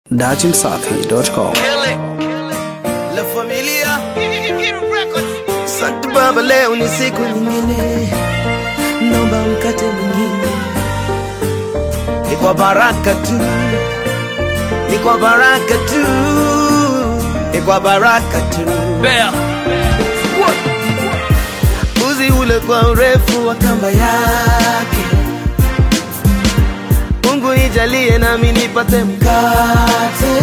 datimsafi.com. La familia Santo Baba, leo ni siku nyingine, naomba mkate mwingine. Ni kwa baraka tu, ni kwa baraka tu, ni kwa baraka tu. Uzi ule kwa urefu wa kamba yake, Mungu nijalie nami nipate mkate.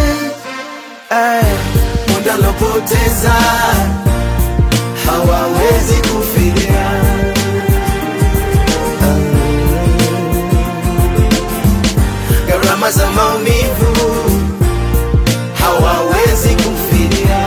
Muda lopoteza hawawezi kufidia. Gharama za maumivu hawawezi kufidia.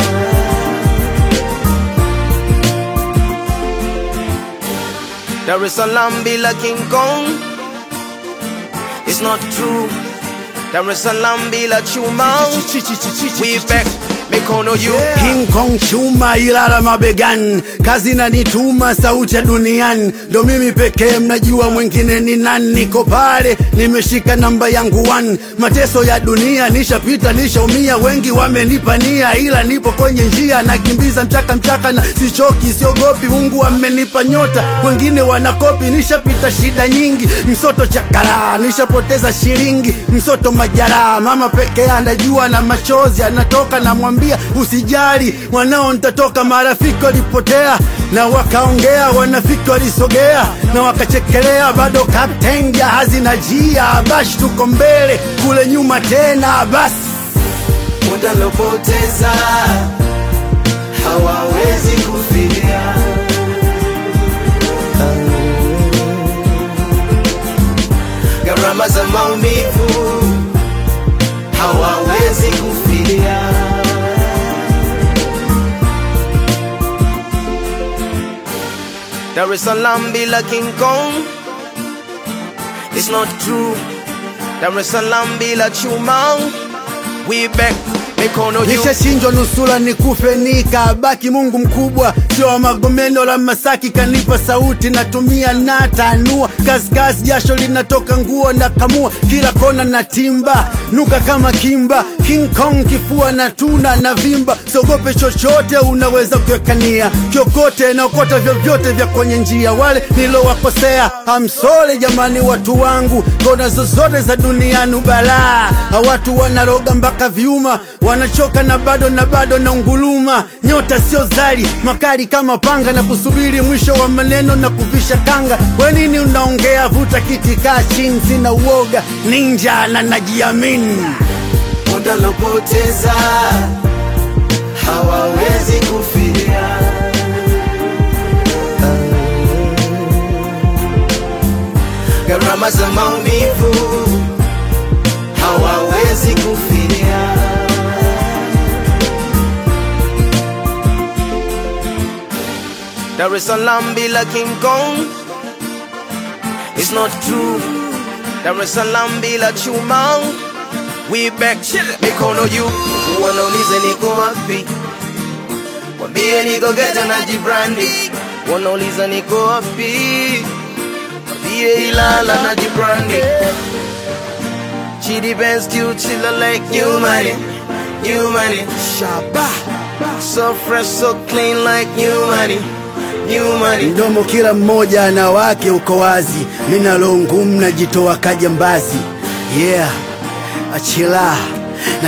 Dar es Salaam bila King Kong, it's not true. Dar es Salaam bila Chuma, we back, mikono juu. King Kong chuma ilala mabegani, kazi na nituma sauti ya duniani. Ndo mimi pekee mnajua, mwingine ni nani? Niko pale nimeshika namba yangu 1. Mateso ya dunia nishapita, nishaumia, wengi wamenipania, ila nipo kwenye njia, nakimbiza mchaka na sichoki, siogopi. Mungu amenipa nyota, wengine wanakopi. Nishapita shida nyingi, msoto chakara, nishapoteza shilingi, msoto majara. Mama pekee anajua, na machozi anatoka, na mwambia usijali mwanao, nitatoka. Marafiki walipotea na wakaongea, wanafiki walisogea na wakachekelea. Bado captain jahazi na jia, bash tuko mbele, kule nyuma tena basi. Muda lopoteza hawawezi kufidia. Gharama za maumivu hawawezi kufidia. Dar es Salaam bila King Kong, it's not true. Dar es Salaam bila Chuma, we back, mikono juu. Nishachinjwa nusura nikufe nikabaki, Mungu mkubwa, sio Magomeno la Masaki. Kanipa sauti natumia, natanua kazi, jasho linatoka, nguo na kamua, kila kona na timba, nuka kama kimba. King Kong kifua na tuna na vimba, sogope chochote unaweza kuwekania, kiokote na okota vyovyote vya kwenye njia. Wale nilowakosea I'm sorry jamani, watu wangu, kona zozote za duniani balaa. Watu wanaroga mpaka viuma, wanachoka na bado na unguluma. Nyota sio zali, makali kama panga, na kusubiri mwisho wa maneno na kuvisha kanga. We nini unaongea? Vuta kiti, kaa chini, sina uoga, ninja na najiamini. Muda lopoteza hawawezi kufidia. Gharama za maumivu hawawezi kufidia. Dar es Salaam bila King Kong, it's not true. Dar es Salaam bila Chuma, we back, mikono juu. Wanauliza niko wapi, wambie niko Geita na Jibrandi. Wanauliza niko wapi, wambie Ilala na Jibrandi. Chidi Benz, cute, chilla like new money, new money. Shaba, so fresh, so clean like new money, new money. Mdomo kila mmoja na wake uko wazi, mina longumu najitoa kajambazi. Yeah, achila na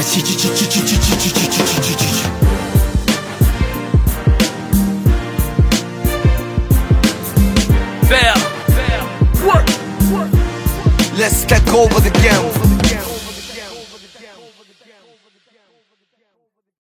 Let's take over the game.